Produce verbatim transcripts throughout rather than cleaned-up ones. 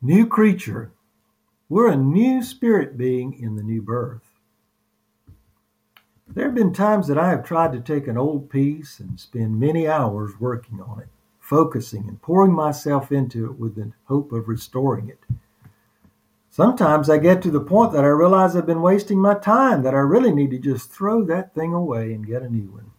New creature. We're a new spirit being in the new birth. There have been times that I have tried to take an old piece and spend many hours working on it, focusing and pouring myself into it with the hope of restoring it. Sometimes I get to the point that I realize I've been wasting my time, that I really need to just throw that thing away and get a new one.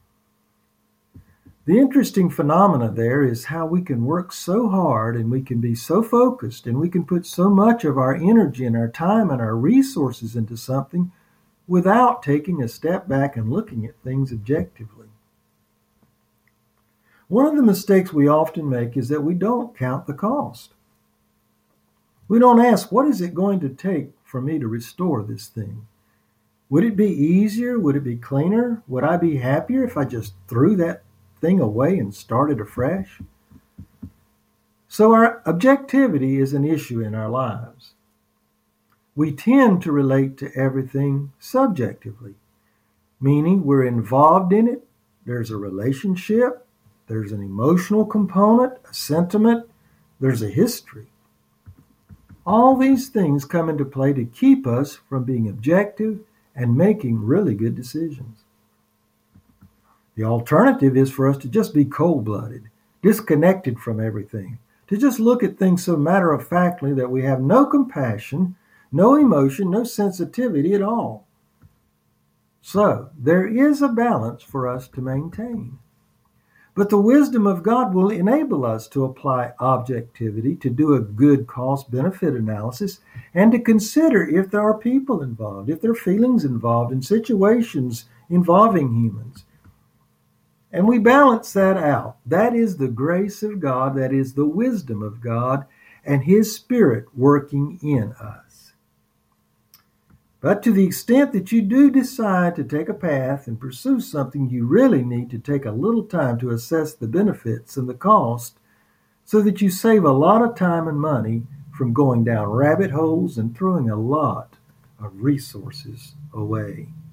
The interesting phenomena there is how we can work so hard and we can be so focused and we can put so much of our energy and our time and our resources into something without taking a step back and looking at things objectively. One of the mistakes we often make is that we don't count the cost. We don't ask, what is it going to take for me to restore this thing? Would it be easier? Would it be cleaner? Would I be happier if I just threw that thing away and started afresh? So our objectivity is an issue in our lives. We tend to relate to everything subjectively, meaning we're involved in it, there's a relationship, there's an emotional component, a sentiment, there's a history. All these things come into play to keep us from being objective and making really good decisions. The alternative is for us to just be cold-blooded, disconnected from everything, to just look at things so matter-of-factly that we have no compassion, no emotion, no sensitivity at all. So, there is a balance for us to maintain. But the wisdom of God will enable us to apply objectivity, to do a good cost-benefit analysis, and to consider if there are people involved, if there are feelings involved in situations involving humans. And we balance that out. That is the grace of God, that is the wisdom of God, and His Spirit working in us. But to the extent that you do decide to take a path and pursue something, you really need to take a little time to assess the benefits and the cost so that you save a lot of time and money from going down rabbit holes and throwing a lot of resources away.